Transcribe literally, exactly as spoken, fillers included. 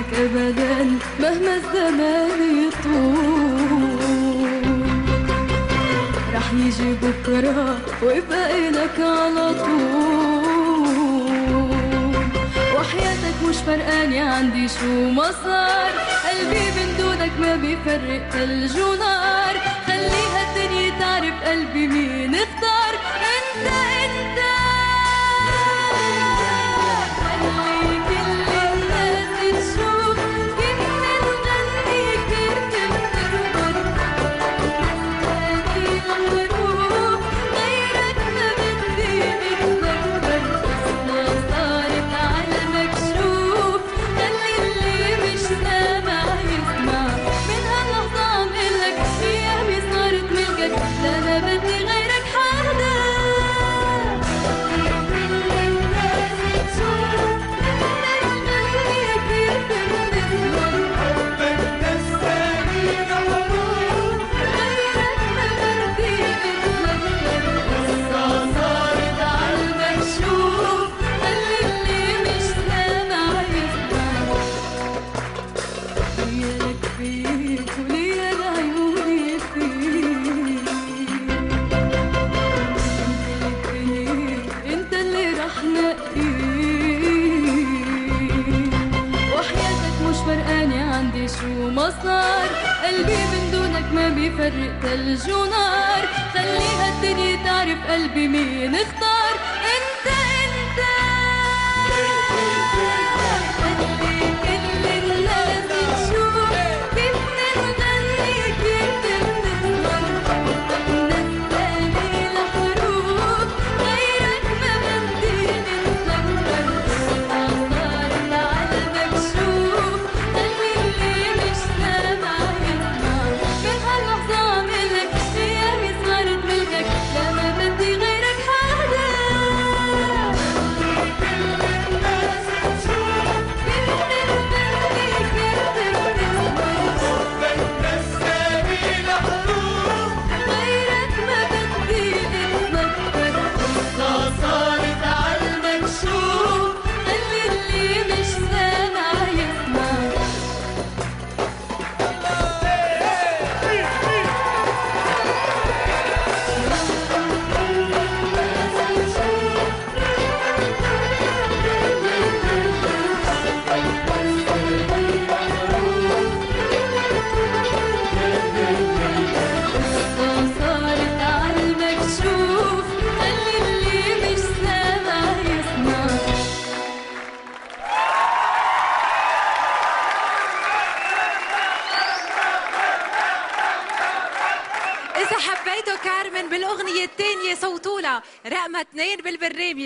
أبدا مهما الزمان يطول. رح يجي بكرة ويبقى إلك على طول. وحياتك مش فرقانة عندي شو ما صار، قلبي من دونك ما بيفرق ثلج ونار. خليها الدنيا تعرف قلبي مين اختار. انت انت شو ما صار، قلبي من دونك ما بيفرق ثلج ونار. خليها الدنيا تعرف قلبي مين اختار. انت انت خلي كل الناس تشوف كيف نغني كيف بنسهر. نساني لحروف غيرك ما بدي نتذكر. صارت على مكشوف خلي حبيتوا كارمن بالأغنية الثانية صوتولا رقم اثنين بالبرنامج.